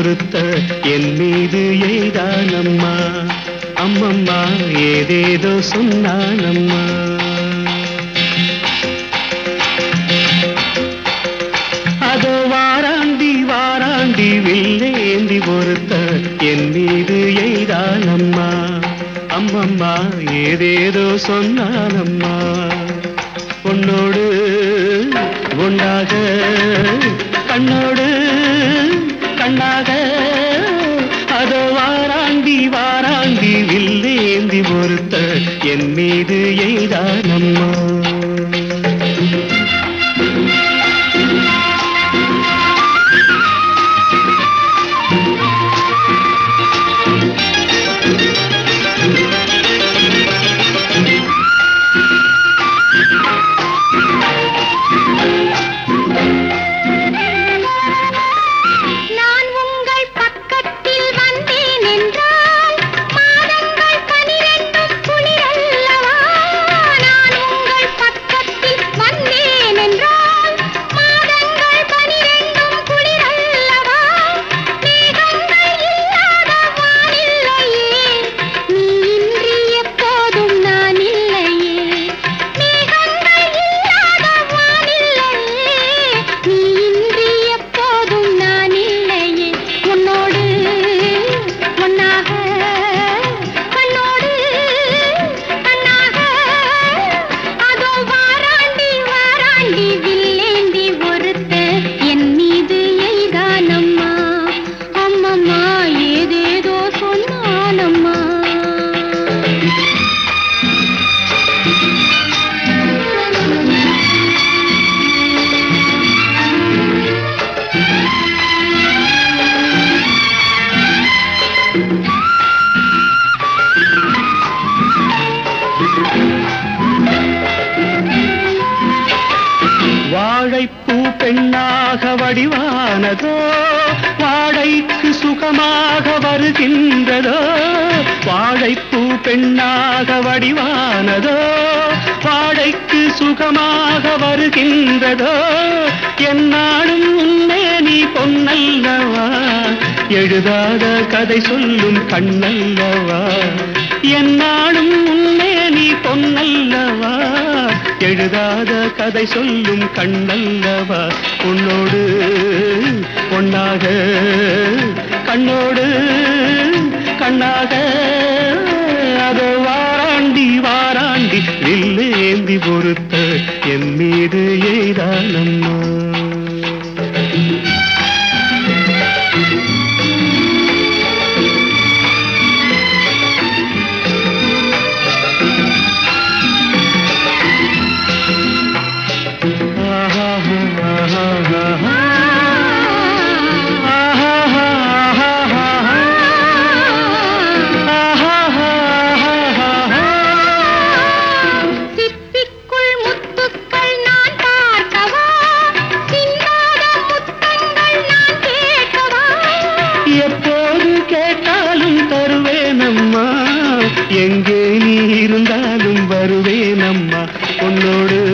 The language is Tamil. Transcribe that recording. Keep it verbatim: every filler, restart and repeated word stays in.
ஒருத்த என் மீது எய்தானம்மா. அம்மம்மா ஏதேதோ சொன்னானம்மா. அதோ வாராண்டி வாராண்டி வில்லேந்தி ஒருத்த என் மீது எய்தானம்மா. அம்மம்மா ஏதேதோ சொன்னானம்மா. உன்னோடு ஒன்றாக கண்ணோடு கண்ணாக அதோ வாராண்டி வாராண்டி வில்லேந்தி ஒருத்த என் மீது எய்தானம்மா. வாழைப்பூ பெண்ணாக வடிவானதோ வாழைக்கு சுகமாக வருகின்றதோ. வாழைப்பூ பெண்ணாக வடிவானதோ வாழைக்கு சுகமாக வருகின்றதோ. என்னாலும் உன்னே நீ பொன்னல்லவா, எழுதாத கதை சொல்லும் கண்ணல்லவா. என்னாலும் உன்னே நீ பொன்னல்லவா, எழுதாத கதை சொல்லும் கண்ணல்லவா. உன்னோடு பொன்னாக கண்ணோடு கண்ணாக அதோ வாராண்டி வாராண்டி வில்லேந்தி பொறுத்த என் மீது எய்தானம்மா. எப்போது கேட்டாலும் தருவேனம்மா, எங்கே நீ இருந்தாலும் வருவேனம்மா. உன்னோடு